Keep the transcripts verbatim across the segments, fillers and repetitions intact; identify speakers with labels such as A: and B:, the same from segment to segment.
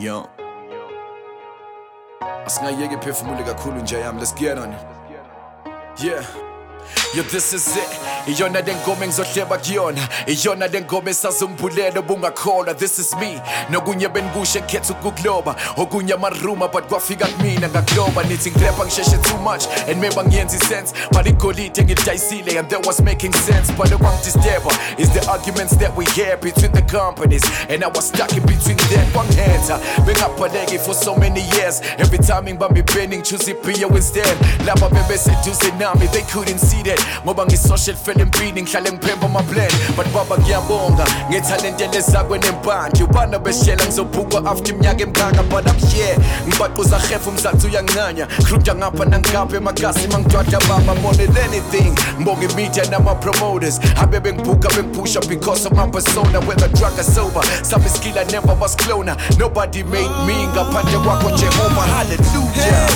A: Yo. Asingayeke phefumule kakhulu nje yami, let's get on it. Yeah. Yo, this is it. Iyona lengoma engizohleba kuyona. Iyona lengoma esazungibulele ubungakholwa. This is me. Nokunye benkushe ngikhetha ukukloba. Okunye amaruma but kwafika kumina ngakloba. Nithi ngirepa ngisheshe too much and maybe ngiyenza sense. But igolide ngidayisile and that was making sense. But the one disturber is the arguments that we hear between the companies. And I was stuck in between them. One hands bengaphaleki for so many years. Every time ngibambe ibending choose iphiyo instead. Laba bebeseduze nami they couldn't see that. Ngoba ngisocial fell empini ngihlale ngiphemba my plan. But baba ngiyabonga ngetalent elezakwe nempandla. Ubana beshela ngizobhukwa after iminyaka emkaka. But I'm here ngibaquza khefu umzathu uyanginanya. Khruja ngapha nangapha emagasi mangidwadla baba more than anything. Mbonga media nama promoters habe bengibhuka bengipusha because of my persona. Whether drunk or sober sabe skill I never was cloner. Nobody made me ngaphandle kwakho Jehova. Hallelujah.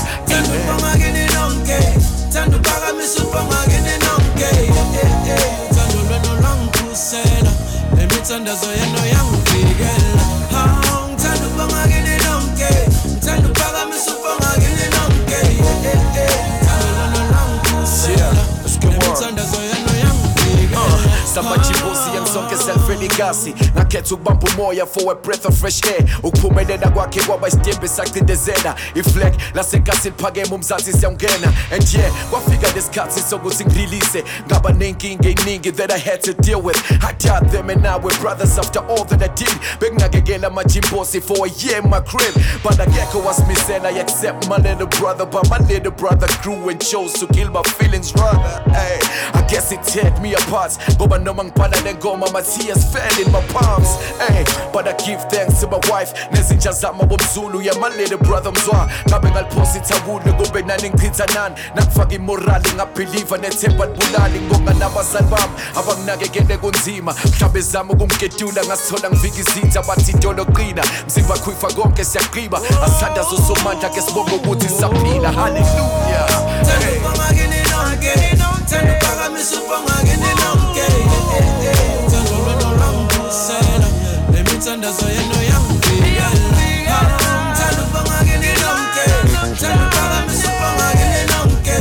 B: Tando para me super magene nonke Tando lweno langkusela Emitanda zoyeno yangufigela Tando para magene nonke Tando para me super magene nonke Tando lweno langkusela Emitanda zoyeno yangufigela
A: Samajimbuzi yangisonke self-eligasi ngakhetha ukubamba umoya for a breath of fresh air. Ukuphumelela kwakhe kwaba isitembu esaqindezela. Iflag lasenkasi liphakeme umzansi siyawungena. And yeah, kwafika lesikhathi sokuthi ngirelease. Ngaba nenkinga eningi that I had to deal with. I taught them and now we're brothers after all that I did. Benginakekela amajimbuzi for a year in my crib. But akekho wasimisela I accept my little brother. But my little brother grew and chose to kill my feelings rather. Ay, I guess it teared me apart. Ngoba noma ngibhala lengoma my tears fell in my palms. Ay, but I give thanks to my wife nezinja zami bomzulu. Yeah, my little brother Mzwa ngabe ngaliphosa ithawula kube nani ngichitha nani. Nakufaka imorali ngabelieve nethemba libulali. Ngibonga nabazali bami abanginakekele kunzima. Mhlambe zami ukumgedula ngasithola ngivika izitha bathi idolo qina. Mzimba khwifa konke siyaqhiba. Asithanda zosomandla ke sibonga ukuthi sisaphila. Hallelujah.
B: Tando para magene nonke Tando para me super magene nonke Tando lweno langkusela Emitanda zoyeno yangufigela Tando para magene nonke Tando para me super magene nonke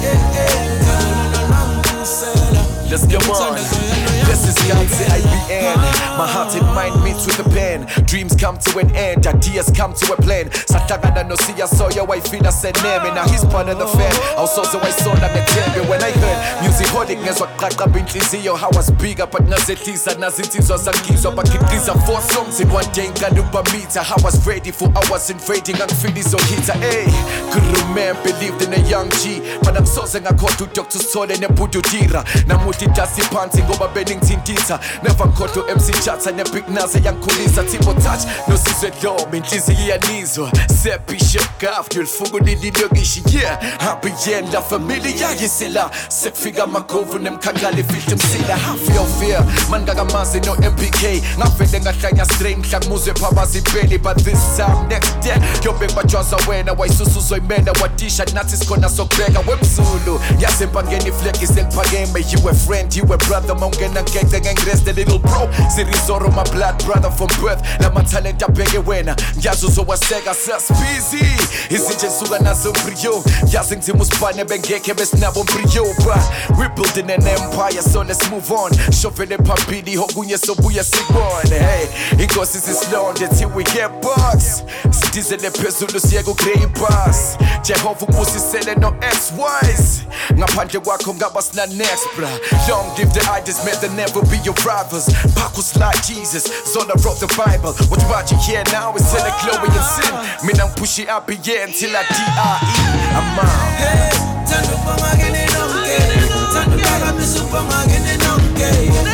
B: Tando lweno langkusela
A: Let's go on. This is Ganze I B N. My heart and mind meets with a pen. Dreams come to an end, ideas come to a plan. Sahlangana no siya soya wayifina seneme. Now he's part of the fan. Awusoze wayisona ngethembe. When I heard music holic ngezwa kuqaqamba inhliziyo. How was bigger but ngazehlisa nazinsizwa zangizwa bakhiqiza four songs in one day ngaluba meter. I was ready for hours invading angifili zohitha. Hey, could remember believed in a young G. But angisoze ngakhohlwa uDoctor Sole nebududira. Namuhla idasi phansi ngoba beningithintisa. Never ngikhohlwa M C Chatha nebig naze yangikhulisa. Tipo touch nosizwe dlomo inhliziyo iyanizwa. Sephisho gaf yulfuku lililokishi. Yeah, happy end la familia yisila. Sekufika amagovu nemkhankala ifihla msila. Half your fear man ngakamazi no M P K. Ngavele ngahlanya strain mhla kumuzwe phabazi ibeli. But this time next day yobe bajwaza wena wayisusuzo imela wadisha nathi sikhona sokubheka wemzulu. Yazempangeni iflag iseliphakeme. You a friend, you a brother. Mawungena ngeke ngengirest a little bro. Sirizoro my blood brother from birth. Lama talent abheke wena. Ngiyazi uzowaseka saspeezy. Izinje suka nazo brio. Yazi ngithima usibane bengekhe besinabo brio. But we're building an empire so let's move on. Shovele phambili hokunye sobuya sibone. Hey, inkosi sisilonde till we get bucks. Sidizele phezulu siye ku grey bus. Jehova ubusisele no X Ys. Ngaphandle kwakho ngaba sina next bra. Long live the idols, may they never be your rivals. Pakus like Jesus, Zola wrote the Bible. What about you here now is still a glowing in sin. Me now push it up again till I D R E. I'm out.
B: Hey, tando para magene nonke Tando para me super magene nonke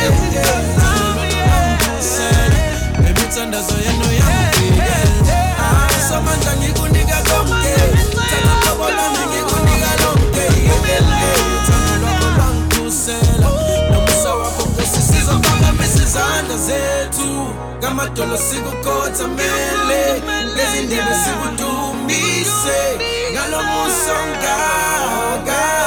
B: Tando lweno langkusela Emitanda zoyeno yangufigela Samandla ngikunika konke Tando para me ngikunika lonke Tando lweno langkusela Nomisa wakho ngosisiza mpaka misizandla zethu Ngamadolo sikukhothamele Ngezindebe sikudumise Ngalo musa ongaka